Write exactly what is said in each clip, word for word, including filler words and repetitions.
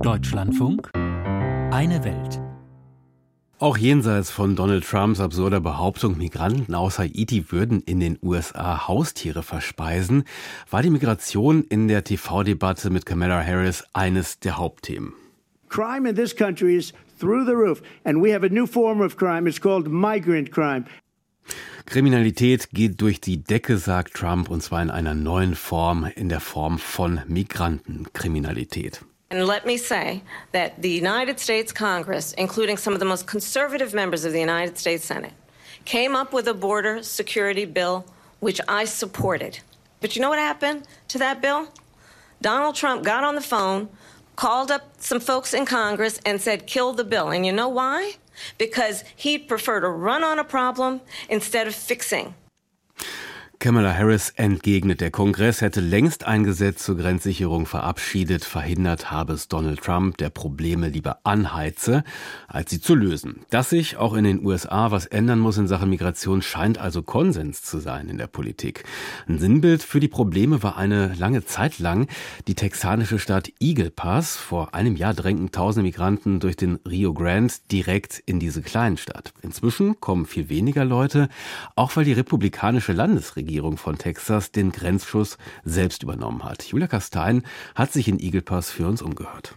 Deutschlandfunk, eine Welt. Auch jenseits von Donald Trumps absurder Behauptung, Migranten aus Haiti würden in den U S A Haustiere verspeisen, war die Migration in der T V-Debatte mit Kamala Harris eines der Hauptthemen. Crime in this country is through the roof, and we have a new form of crime. It's called migrant crime. Kriminalität geht durch die Decke, sagt Trump, und zwar in einer neuen Form, in der Form von Migrantenkriminalität. And let me say that the United States Congress, including some of the most conservative members of the United States Senate, came up with a border security bill which I supported. But you know what happened to that bill? Donald Trump got on the phone, called up some folks in Congress and said, kill the bill. And you know why? Because he'd prefer to run on a problem instead of fixing. Kamala Harris entgegnet, der Kongress hätte längst ein Gesetz zur Grenzsicherung verabschiedet. Verhindert habe es Donald Trump, der Probleme lieber anheize, als sie zu lösen. Dass sich auch in den U S A was ändern muss in Sachen Migration, scheint also Konsens zu sein in der Politik. Ein Sinnbild für die Probleme war eine lange Zeit lang die texanische Stadt Eagle Pass. Vor einem Jahr drängten tausende Migranten durch den Rio Grande direkt in diese Kleinstadt. Inzwischen kommen viel weniger Leute, auch weil die republikanische Landesregierung Regierung von Texas den Grenzschutz selbst übernommen hat. Julia Kastein hat sich in Eagle Pass für uns umgehört.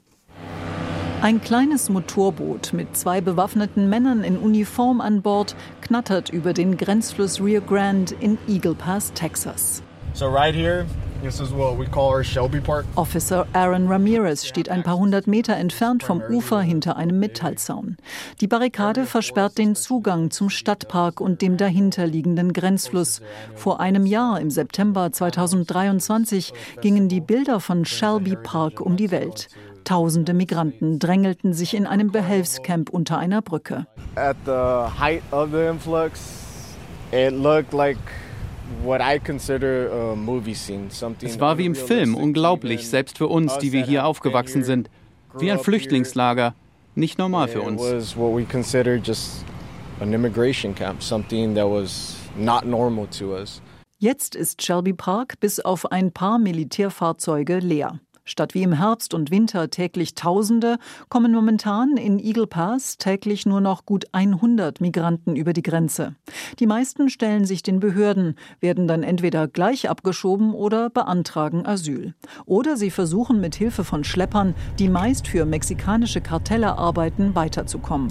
Ein kleines Motorboot mit zwei bewaffneten Männern in Uniform an Bord knattert über den Grenzfluss Rio Grande in Eagle Pass, Texas. So right here, this is what we call our Shelby Park. Officer Aaron Ramirez steht ein paar hundert Meter entfernt vom Ufer hinter einem Metallzaun. Die Barrikade versperrt den Zugang zum Stadtpark und dem dahinterliegenden Grenzfluss. Vor einem Jahr, im September zweitausenddreiundzwanzig, gingen die Bilder von Shelby Park um die Welt. Tausende Migranten drängelten sich in einem Behelfscamp unter einer Brücke. At the height of the influx, it looked like what I consider a movie scene. Es war wie im Film, unglaublich, selbst für uns, die wir hier aufgewachsen sind. Wie ein Flüchtlingslager, nicht normal für uns. It was what we consider just an immigration camp, something that was not normal to us. Jetzt ist Shelby Park bis auf ein paar Militärfahrzeuge leer. Statt wie im Herbst und Winter täglich Tausende, kommen momentan in Eagle Pass täglich nur noch gut hundert Migranten über die Grenze. Die meisten stellen sich den Behörden, werden dann entweder gleich abgeschoben oder beantragen Asyl. Oder sie versuchen mit Hilfe von Schleppern, die meist für mexikanische Kartelle arbeiten, weiterzukommen.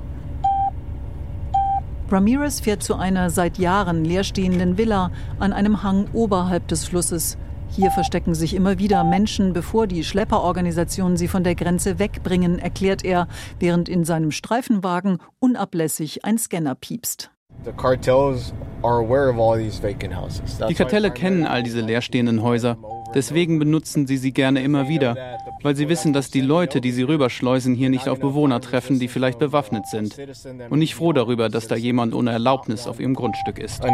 Ramirez fährt zu einer seit Jahren leerstehenden Villa an einem Hang oberhalb des Flusses. Hier verstecken sich immer wieder Menschen, bevor die Schlepperorganisationen sie von der Grenze wegbringen, erklärt er, während in seinem Streifenwagen unablässig ein Scanner piepst. Die Kartelle kennen all diese leerstehenden Häuser. Deswegen benutzen sie sie gerne immer wieder, weil sie wissen, dass die Leute, die sie rüberschleusen, hier nicht auf Bewohner treffen, die vielleicht bewaffnet sind. Und nicht froh darüber, dass da jemand ohne Erlaubnis auf ihrem Grundstück ist.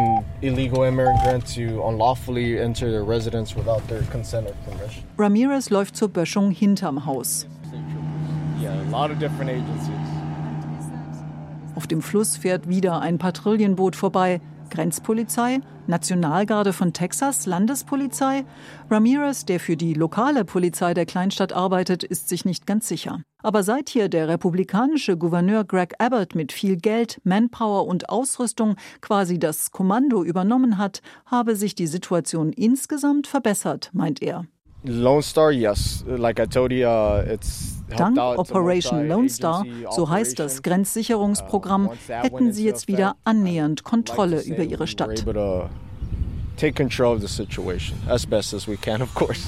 Ramirez läuft zur Böschung hinterm Haus. Auf dem Fluss fährt wieder ein Patrouillenboot vorbei. Grenzpolizei, Nationalgarde von Texas, Landespolizei. Ramirez, der für die lokale Polizei der Kleinstadt arbeitet, ist sich nicht ganz sicher. Aber seit hier der republikanische Gouverneur Greg Abbott mit viel Geld, Manpower und Ausrüstung quasi das Kommando übernommen hat, habe sich die Situation insgesamt verbessert, meint er. Lone Star, yes. Like I told you, uh, it's Dank Operation Lone Star, so heißt das Grenzsicherungsprogramm, hätten sie jetzt wieder annähernd Kontrolle über ihre Stadt. Take control of the situation as best as we can, of course.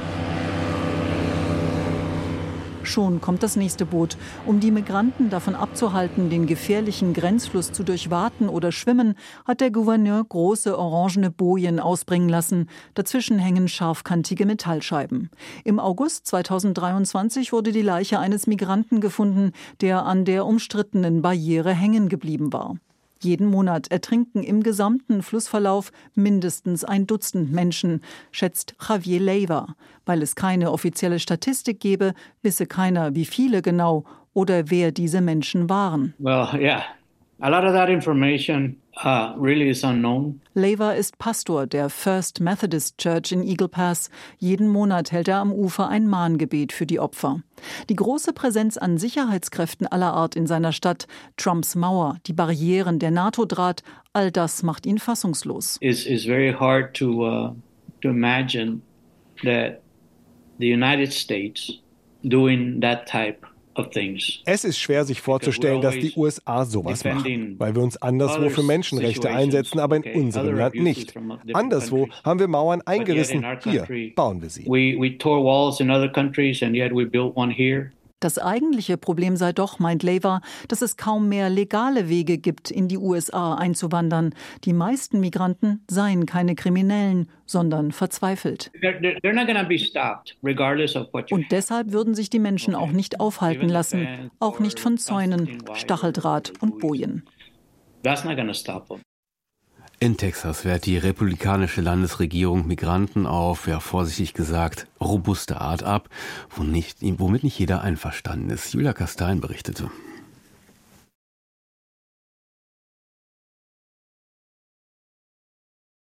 Schon kommt das nächste Boot. Um die Migranten davon abzuhalten, den gefährlichen Grenzfluss zu durchwaten oder schwimmen, hat der Gouverneur große orangene Bojen ausbringen lassen. Dazwischen hängen scharfkantige Metallscheiben. Im August zweitausenddreiundzwanzig wurde die Leiche eines Migranten gefunden, der an der umstrittenen Barriere hängen geblieben war. Jeden Monat ertrinken im gesamten Flussverlauf mindestens ein Dutzend Menschen, schätzt Javier Leiva. Weil es keine offizielle Statistik gebe, wisse keiner, wie viele genau oder wer diese Menschen waren. Well, yeah. A lot of that information Uh, really is unknown. Laver ist Pastor der First Methodist Church in Eagle Pass. Jeden Monat hält er am Ufer ein Mahngebet für die Opfer. Die große Präsenz an Sicherheitskräften aller Art in seiner Stadt, Trumps Mauer, die Barrieren, der NATO-Draht, all das macht ihn fassungslos. It's, it's very hard to, uh, to imagine that the United States doing that type. Es ist schwer, sich vorzustellen, dass die U S A sowas machen, weil wir uns anderswo für Menschenrechte einsetzen, aber in unserem Land nicht. Anderswo haben wir Mauern eingerissen, hier bauen wir sie. Das eigentliche Problem sei doch, meint Laver, dass es kaum mehr legale Wege gibt, in die U S A einzuwandern. Die meisten Migranten seien keine Kriminellen, sondern verzweifelt. Und deshalb würden sich die Menschen auch nicht aufhalten lassen, auch nicht von Zäunen, Stacheldraht und Bojen. In Texas wehrt die republikanische Landesregierung Migranten auf, ja vorsichtig gesagt, robuste Art ab, womit nicht jeder einverstanden ist. Julia Kastein berichtete.